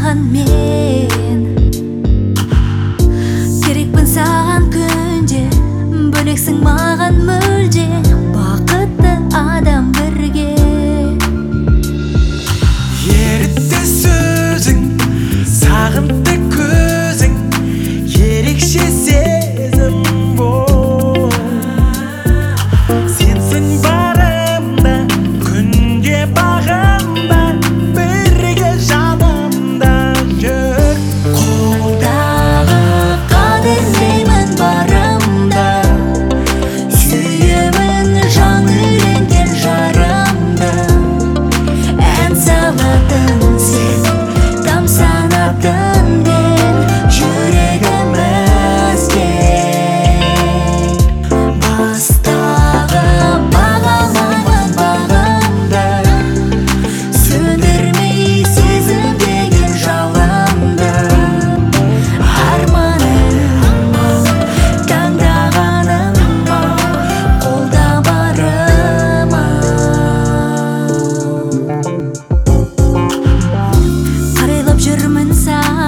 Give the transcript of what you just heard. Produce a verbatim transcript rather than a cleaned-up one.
саған мен, керекпін саған күнде, бөлексің маған мүлде, бақытты адам бірге. Ерітті сөзің, сағынды көзің, ерекше сезім бол. Сенсің барымда, күнде бағымда, бірге жанымда жүр. Қолдағы қадірлеймін барымда, сүйемін жан үйренген жарымды. Ән салатын сен, тамсанатын мен, жүрегімізге. Бастағы бағалаған бағымды, сөндірмей сезімдеген жалынды. Арманым бол, таңдағаным бол, қолда барыма. Қарайлап жүрмін саған,